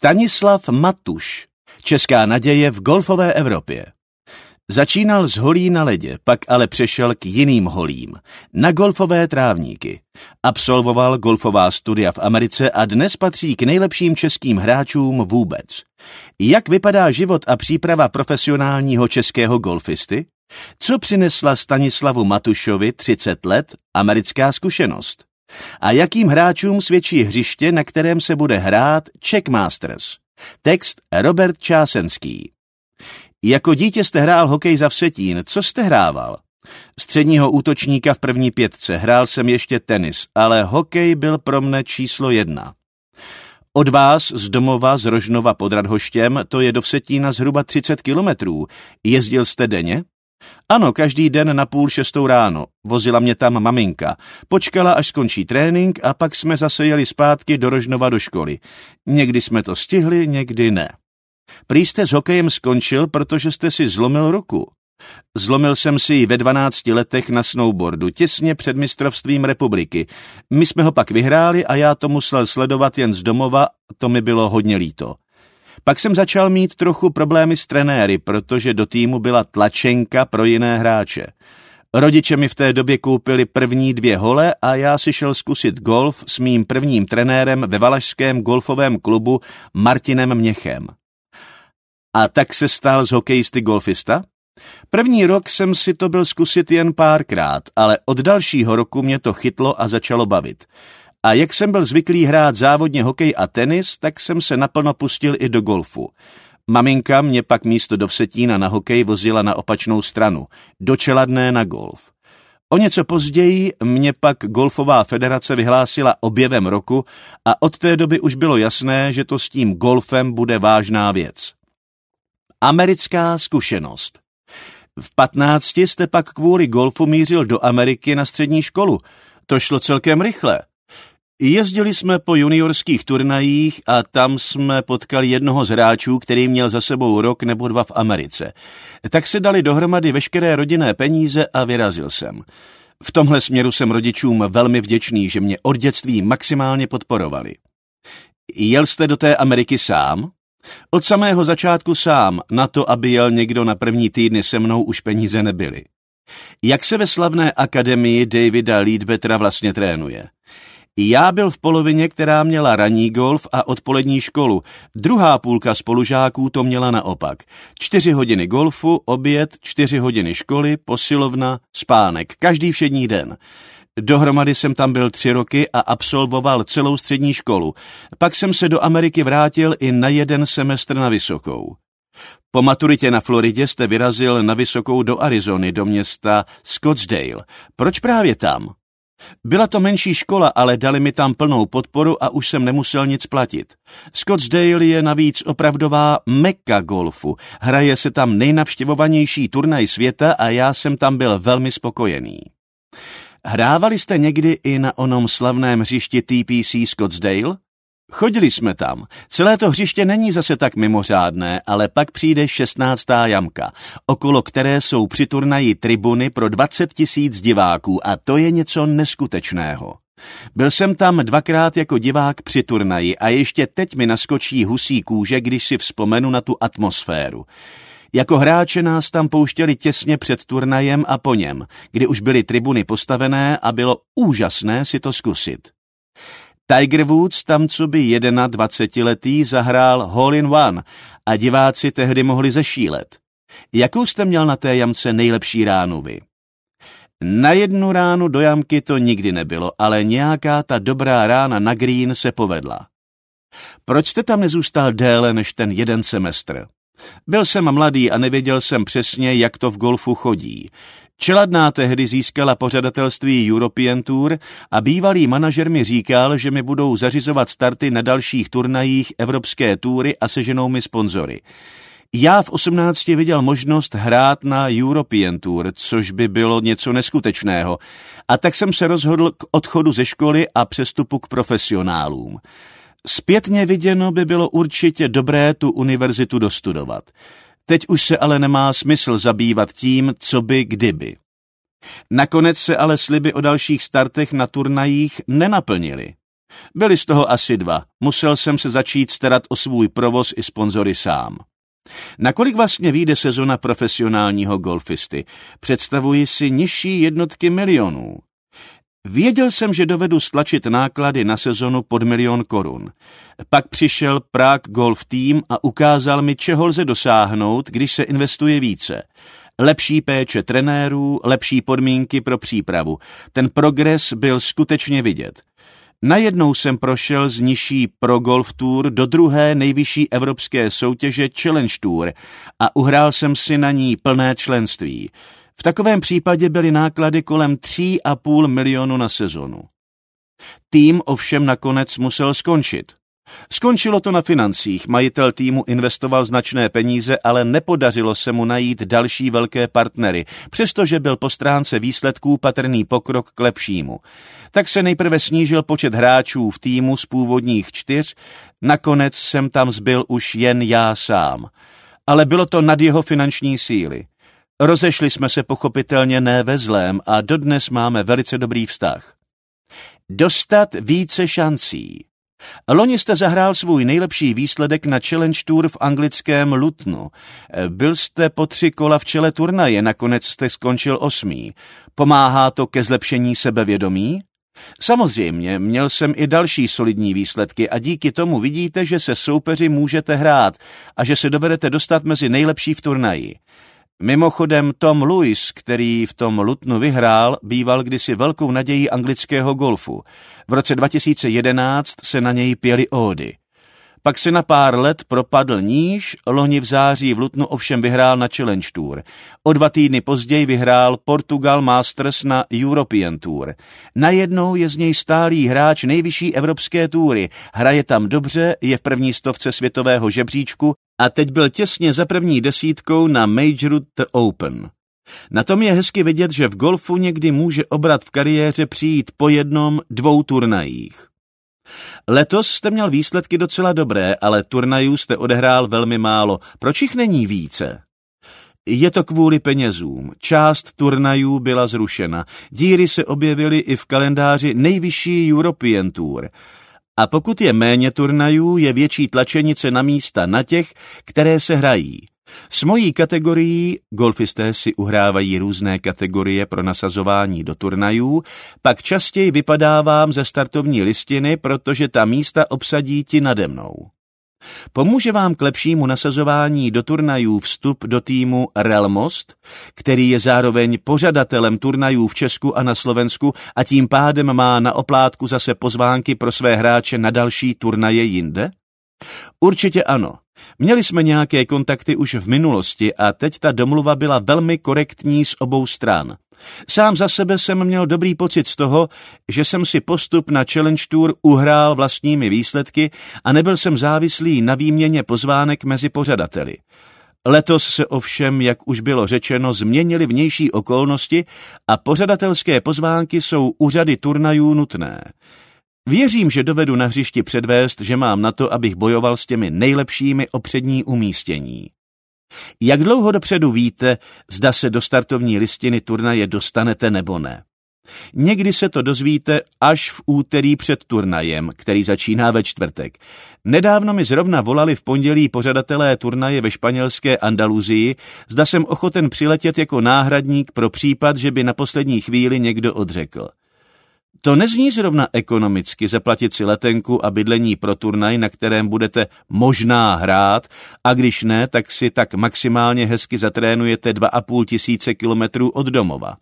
Stanislav Matuš, česká naděje v golfové Evropě. Začínal z holí na ledě, pak ale přešel k jiným holím, na golfové trávníky. Absolvoval golfová studia v Americe a dnes patří k nejlepším českým hráčům vůbec. Jak vypadá život a příprava profesionálního českého golfisty? Co přinesla Stanislavu Matušovi 30 let americká zkušenost? A jakým hráčům svědčí hřiště, na kterém se bude hrát Czech Masters? Text Robert Čásenský. Jako dítě jste hrál hokej za Vsetín. Co jste hrával? Středního útočníka v první pětce. Hrál jsem ještě tenis, ale hokej byl pro mne číslo 1. Od vás z domova z Rožnova pod Radhoštěm, to je do Vsetína zhruba 30 kilometrů. Jezdil jste denně? Ano, každý den na 5:30 ráno. Vozila mě tam maminka. Počkala, až skončí trénink a pak jsme zase jeli zpátky do Rožnova do školy. Někdy jsme to stihli, někdy ne. Prý jste s hokejem skončil, protože jste si zlomil ruku. Zlomil jsem si ji ve 12 letech na snowboardu, těsně před mistrovstvím republiky. My jsme ho pak vyhráli a já to musel sledovat jen z domova, to mi bylo hodně líto. Pak jsem začal mít trochu problémy s trenéry, protože do týmu byla tlačenka pro jiné hráče. Rodiče mi v té době koupili první 2 hole a já si šel zkusit golf s mým prvním trenérem ve valašském golfovém klubu Martinem Měchem. A tak se stal z hokejisty golfista? První rok jsem si to byl zkusit jen párkrát, ale od dalšího roku mě to chytlo a začalo bavit. A jak jsem byl zvyklý hrát závodně hokej a tenis, tak jsem se naplno pustil i do golfu. Maminka mě pak místo do Vsetína na hokej vozila na opačnou stranu, do Čeladné na golf. O něco později mě pak golfová federace vyhlásila objevem roku a od té doby už bylo jasné, že to s tím golfem bude vážná věc. Americká zkušenost. V 15 jste pak kvůli golfu mířil do Ameriky na střední školu. To šlo celkem rychle. Jezdili jsme po juniorských turnajích a tam jsme potkali jednoho z hráčů, který měl za sebou rok nebo 2 v Americe. Tak se dali dohromady veškeré rodinné peníze a vyrazil jsem. V tomhle směru jsem rodičům velmi vděčný, že mě od dětství maximálně podporovali. Jel jste do té Ameriky sám? Od samého začátku sám, na to, aby jel někdo na první týdny se mnou, už peníze nebyly. Jak se ve slavné akademii Davida Leadbettera vlastně trénuje? Já byl v polovině, která měla ranní golf a odpolední školu. Druhá půlka spolužáků to měla naopak. 4 hodiny golfu, oběd, 4 hodiny školy, posilovna, spánek. Každý všední den. Dohromady jsem tam byl 3 roky a absolvoval celou střední školu. Pak jsem se do Ameriky vrátil i na 1 semestr na vysokou. Po maturitě na Floridě jste vyrazil na vysokou do Arizony, do města Scottsdale. Proč právě tam? Byla to menší škola, ale dali mi tam plnou podporu a už jsem nemusel nic platit. Scottsdale je navíc opravdová mekka golfu. Hraje se tam nejnavštěvovanější turnaj světa a já jsem tam byl velmi spokojený. Hrávali jste někdy i na onom slavném hřišti TPC Scottsdale? Chodili jsme tam. Celé to hřiště není zase tak mimořádné, ale pak přijde 16. jamka, okolo které jsou při turnaji tribuny pro 20 000 diváků a to je něco neskutečného. Byl jsem tam 2krát jako divák při turnaji a ještě teď mi naskočí husí kůže, když si vzpomenu na tu atmosféru. Jako hráče nás tam pouštěli těsně před turnajem a po něm, kdy už byly tribuny postavené a bylo úžasné si to zkusit. Tiger Woods tam coby 21letý zahrál hole in one a diváci tehdy mohli zešílet. Jakou jste měl na té jamce nejlepší ránu vy? Na 1 ránu do jamky to nikdy nebylo, ale nějaká ta dobrá rána na green se povedla. Proč jste tam nezůstal déle než ten 1 semestr? Byl jsem mladý a nevěděl jsem přesně, jak to v golfu chodí. Čeladná tehdy získala pořadatelství European Tour a bývalý manažer mi říkal, že mi budou zařizovat starty na dalších turnajích evropské túry a seženou mi sponzory. Já v 18 viděl možnost hrát na European Tour, což by bylo něco neskutečného, a tak jsem se rozhodl k odchodu ze školy a přestupu k profesionálům. Zpětně viděno by bylo určitě dobré tu univerzitu dostudovat. Teď už se ale nemá smysl zabývat tím, co by kdyby. Nakonec se ale sliby o dalších startech na turnajích nenaplnily. Byli z toho asi 2. Musel jsem se začít starat o svůj provoz i sponzory sám. Nakolik vlastně vyjde sezona profesionálního golfisty? Představuji si nižší jednotky milionů. Věděl jsem, že dovedu stlačit náklady na sezonu pod 1 000 000 korun. Pak přišel Prague Golf Team a ukázal mi, čeho lze dosáhnout, když se investuje více. Lepší péče trenérů, lepší podmínky pro přípravu. Ten progres byl skutečně vidět. Najednou jsem prošel z nižší Pro Golf Tour do druhé nejvyšší evropské soutěže Challenge Tour a uhrál jsem si na ní plné členství. V takovém případě byly náklady kolem 3,5 milionu na sezonu. Tým ovšem nakonec musel skončit. Skončilo to na financích, majitel týmu investoval značné peníze, ale nepodařilo se mu najít další velké partnery, přestože byl po stránce výsledků patrný pokrok k lepšímu. Tak se nejprve snížil počet hráčů v týmu z původních 4, nakonec jsem tam zbyl už jen já sám. Ale bylo to nad jeho finanční síly. Rozešli jsme se pochopitelně ne ve zlém a dodnes máme velice dobrý vztah. Dostat více šancí. Loni jste zahrál svůj nejlepší výsledek na Challenge Tour v anglickém Lutonu. Byl jste po 3 kola v čele turnaje, nakonec jste skončil 8. Pomáhá to ke zlepšení sebevědomí? Samozřejmě, měl jsem i další solidní výsledky a díky tomu vidíte, že se soupeři můžete hrát a že se dovedete dostat mezi nejlepší v turnaji. Mimochodem Tom Lewis, který v tom Lutonu vyhrál, býval kdysi velkou nadějí anglického golfu. V roce 2011 se na něj pěly ódy. Pak se na pár let propadl níž, loni v září v Lutonu ovšem vyhrál na Challenge Tour. O 2 týdny později vyhrál Portugal Masters na European Tour. Najednou je z něj stálý hráč nejvyšší evropské túry, hraje tam dobře, je v první 100 světového žebříčku a teď byl těsně za první 10 na Majoru The Open. Na tom je hezky vidět, že v golfu někdy může obrat v kariéře přijít po 1, 2 turnajích. Letos jste měl výsledky docela dobré, ale turnajů jste odehrál velmi málo. Proč jich není více? Je to kvůli penězům. Část turnajů byla zrušena. Díry se objevily i v kalendáři nejvyšší European Tour. A pokud je méně turnajů, je větší tlačenice na místa na těch, které se hrají. S mojí kategorií, golfisté si uhrávají různé kategorie pro nasazování do turnajů, pak častěji vypadávám ze startovní listiny, protože ta místa obsadí ti nade mnou. Pomůže vám k lepšímu nasazování do turnajů vstup do týmu Relmost, který je zároveň pořadatelem turnajů v Česku a na Slovensku a tím pádem má na oplátku zase pozvánky pro své hráče na další turnaje jinde? Určitě ano. Měli jsme nějaké kontakty už v minulosti a teď ta domluva byla velmi korektní z obou stran. Sám za sebe jsem měl dobrý pocit z toho, že jsem si postup na Challenge Tour uhrál vlastními výsledky a nebyl jsem závislý na výměně pozvánek mezi pořadateli. Letos se ovšem, jak už bylo řečeno, změnily vnější okolnosti a pořadatelské pozvánky jsou u řady turnajů nutné. Věřím, že dovedu na hřišti předvést, že mám na to, abych bojoval s těmi nejlepšími o přední umístění. Jak dlouho dopředu víte, zda se do startovní listiny turnaje dostanete nebo ne? Někdy se to dozvíte až v úterý před turnajem, který začíná ve čtvrtek. Nedávno mi zrovna volali v pondělí pořadatelé turnaje ve španělské Andaluzii, zda jsem ochoten přiletět jako náhradník pro případ, že by na poslední chvíli někdo odřekl. To nezní zrovna ekonomicky zaplatit si letenku a bydlení pro turnaj, na kterém budete možná hrát, a když ne, tak si tak maximálně hezky zatrénujete 2,5 tisíce kilometrů od domova.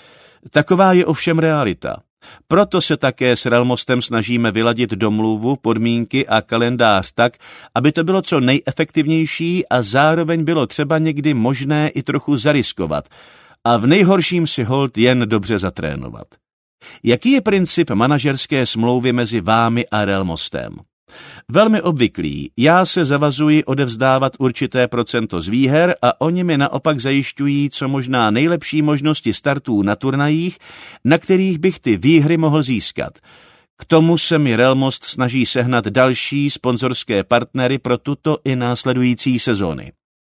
Taková je ovšem realita. Proto se také s Relmostem snažíme vyladit domluvu, podmínky a kalendář tak, aby to bylo co nejefektivnější a zároveň bylo třeba někdy možné i trochu zariskovat a v nejhorším si holt jen dobře zatrénovat. Jaký je princip manažerské smlouvy mezi vámi a Relmostem? Velmi obvyklý. Já se zavazuji odevzdávat určité procento z výher a oni mi naopak zajišťují co možná nejlepší možnosti startů na turnajích, na kterých bych ty výhry mohl získat. K tomu se mi Relmost snaží sehnat další sponzorské partnery pro tuto i následující sezóny.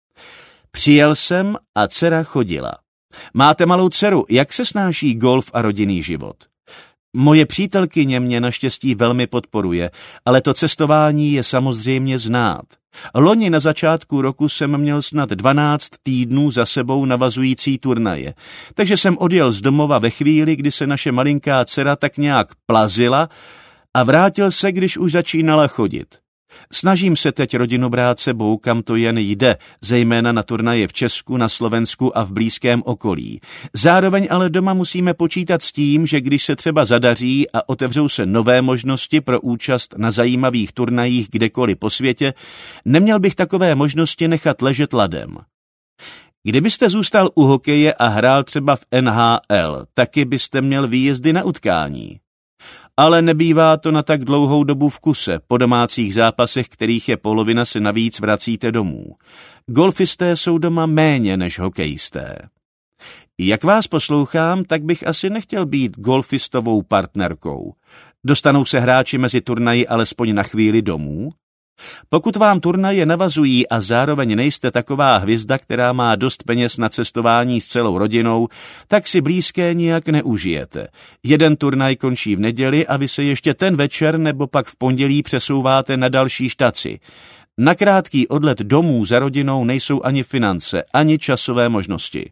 Přijel jsem a dcera chodila. Máte malou dceru, jak se snáší golf a rodinný život? Moje přítelkyně mě naštěstí velmi podporuje, ale to cestování je samozřejmě znát. Loni na začátku roku jsem měl snad 12 týdnů za sebou navazující turnaje, takže jsem odjel z domova ve chvíli, kdy se naše malinká dcera tak nějak plazila a vrátil se, když už začínala chodit. Snažím se teď rodinu brát sebou, kam to jen jde, zejména na turnaje v Česku, na Slovensku a v blízkém okolí. Zároveň ale doma musíme počítat s tím, že když se třeba zadaří a otevřou se nové možnosti pro účast na zajímavých turnajích kdekoliv po světě, neměl bych takové možnosti nechat ležet ladem. Kdybyste zůstal u hokeje a hrál třeba v NHL, taky byste měl výjezdy na utkání. Ale nebývá to na tak dlouhou dobu v kuse, po domácích zápasech, kterých je polovina, se navíc vracíte domů. Golfisté jsou doma méně než hokejisté. Jak vás poslouchám, tak bych asi nechtěl být golfistovou partnerkou. Dostanou se hráči mezi turnaji alespoň na chvíli domů? Pokud vám turnaje navazují a zároveň nejste taková hvězda, která má dost peněz na cestování s celou rodinou, tak si blízké nijak neužijete. Jeden turnaj končí v neděli a vy se ještě ten večer nebo pak v pondělí přesouváte na další štaci. Na krátký odlet domů za rodinou nejsou ani finance, ani časové možnosti.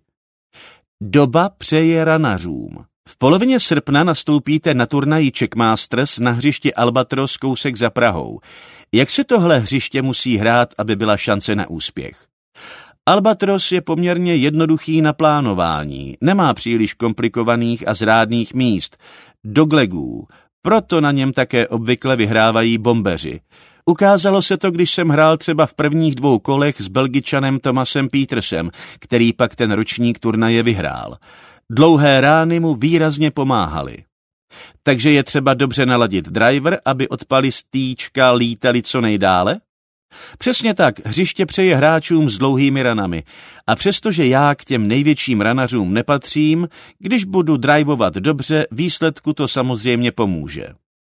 Doba přeje ranařům. V polovině srpna nastoupíte na turnaji Czech Masters na hřišti Albatros kousek za Prahou. Jak se tohle hřiště musí hrát, aby byla šance na úspěch? Albatros je poměrně jednoduchý na plánování, nemá příliš komplikovaných a zrádných míst, doglegů, proto na něm také obvykle vyhrávají bombeři. Ukázalo se to, když jsem hrál třeba v prvních 2 kolech s Belgičanem Thomasem Petersem, který pak ten ročník turnaje vyhrál. Dlouhé rány mu výrazně pomáhaly. Takže je třeba dobře naladit driver, aby od palistýčka lítali co nejdále? Přesně tak, hřiště přeje hráčům s dlouhými ranami. A přestože já k těm největším ranařům nepatřím, když budu drivovat dobře, výsledku to samozřejmě pomůže.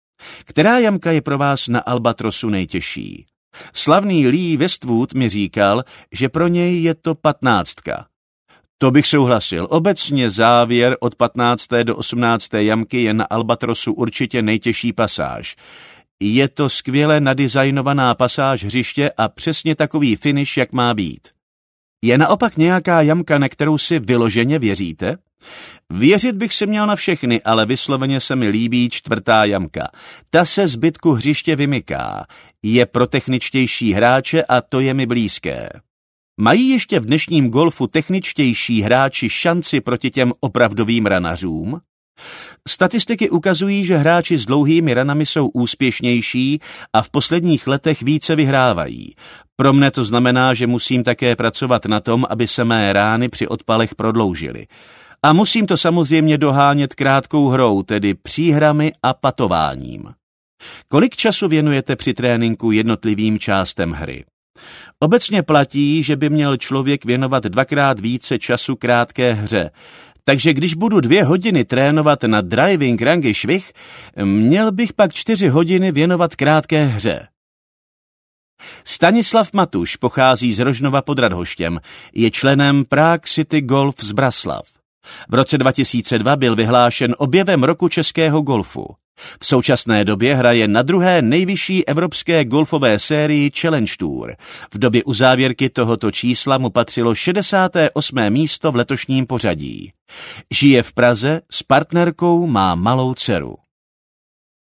Která jamka je pro vás na Albatrosu nejtěžší? Slavný Lee Westwood mi říkal, že pro něj je to 15. To bych souhlasil. Obecně závěr od 15. do 18. jamky je na Albatrosu určitě nejtěžší pasáž. Je to skvěle nadizajnovaná pasáž hřiště a přesně takový finish, jak má být. Je naopak nějaká jamka, na kterou si vyloženě věříte? Věřit bych si měl na všechny, ale vysloveně se mi líbí 4. jamka. Ta se zbytku hřiště vymyká. Je pro techničtější hráče a to je mi blízké. Mají ještě v dnešním golfu techničtější hráči šanci proti těm opravdovým ranařům? Statistiky ukazují, že hráči s dlouhými ranami jsou úspěšnější a v posledních letech více vyhrávají. Pro mne to znamená, že musím také pracovat na tom, aby se mé rány při odpalech prodloužily. A musím to samozřejmě dohánět krátkou hrou, tedy příhrami a patováním. Kolik času věnujete při tréninku jednotlivým částem hry? Obecně platí, že by měl člověk věnovat 2krát více času krátké hře, takže když budu 2 hodiny trénovat na driving range švih, měl bych pak 4 hodiny věnovat krátké hře. Stanislav Matuš pochází z Rožnova pod Radhoštěm, je členem Prague City Golf z Braslav. V roce 2002 byl vyhlášen objevem roku českého golfu. V současné době hraje na 2. nejvyšší evropské golfové sérii Challenge Tour. V době uzávěrky tohoto čísla mu patřilo 68. místo v letošním pořadí. Žije v Praze, s partnerkou má malou dceru.